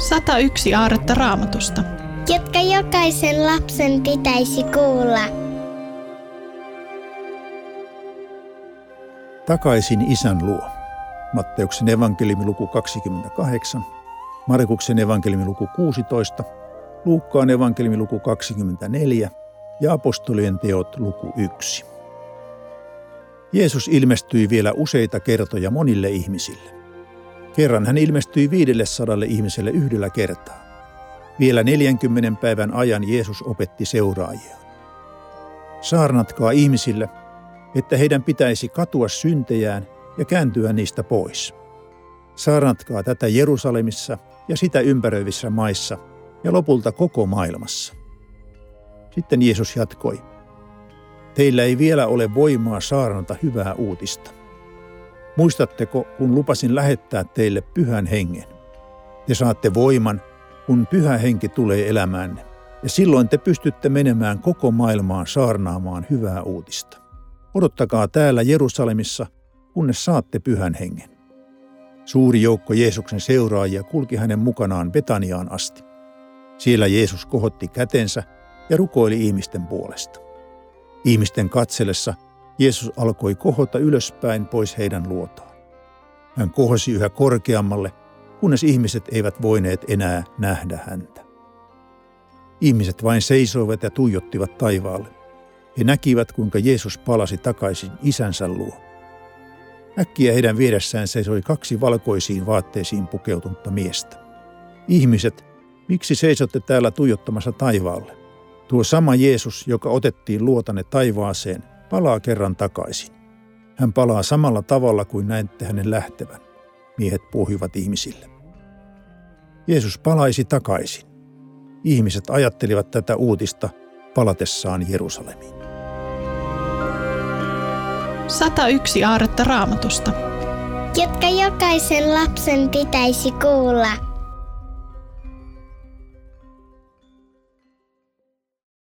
101 aarretta Raamatusta, jotka jokaisen lapsen pitäisi kuulla. Takaisin Isän luo. Matteuksen evankeliumi luku 28, Markuksen evankeliumi luku 16, Luukkaan evankeliumi luku 24 ja apostolien teot luku 1. Jeesus ilmestyi vielä useita kertoja monille ihmisille. Kerran hän ilmestyi 500 ihmiselle yhdellä kertaa. Vielä 40 päivän ajan Jeesus opetti seuraajiaan. Saarnatkaa ihmisille, että heidän pitäisi katua syntejään ja kääntyä niistä pois. Saarnatkaa tätä Jerusalemissa ja sitä ympäröivissä maissa ja lopulta koko maailmassa. Sitten Jeesus jatkoi. Teillä ei vielä ole voimaa saarnata hyvää uutista. Muistatteko, kun lupasin lähettää teille Pyhän Hengen? Te saatte voiman, kun Pyhä Henki tulee elämäänne, ja silloin te pystytte menemään koko maailmaan saarnaamaan hyvää uutista. Odottakaa täällä Jerusalemissa, kunnes saatte Pyhän Hengen. Suuri joukko Jeesuksen seuraajia kulki hänen mukanaan Betaniaan asti. Siellä Jeesus kohotti kätensä ja rukoili ihmisten puolesta. Ihmisten katsellessa Jeesus alkoi kohota ylöspäin pois heidän luotaan. Hän kohosi yhä korkeammalle, kunnes ihmiset eivät voineet enää nähdä häntä. Ihmiset vain seisoivat ja tuijottivat taivaalle. He näkivät, kuinka Jeesus palasi takaisin Isänsä luo. Äkkiä heidän vieressään seisoi 2 valkoisiin vaatteisiin pukeutunutta miestä. Ihmiset, miksi seisotte täällä tuijottamassa taivaalle? Tuo sama Jeesus, joka otettiin luotanne taivaaseen, palaa kerran takaisin. Hän palaa samalla tavalla kuin näitte hänen lähtevän, miehet puhuivat ihmisille. Jeesus palaisi takaisin. Ihmiset ajattelivat tätä uutista palatessaan Jerusalemiin. 101 aarretta Raamatusta, jotka jokaisen lapsen pitäisi kuulla.